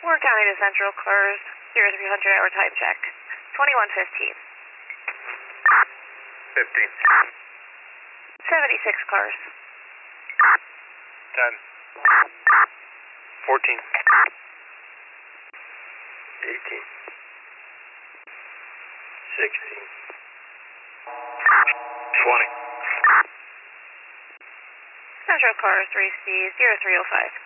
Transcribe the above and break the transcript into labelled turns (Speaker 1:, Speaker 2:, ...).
Speaker 1: Warren County to Central, cars 0300 hour time check. 2115.
Speaker 2: 15.
Speaker 1: 76 cars.
Speaker 2: 10. 14. 18. 16. 20.
Speaker 1: Central cars 3C 0305.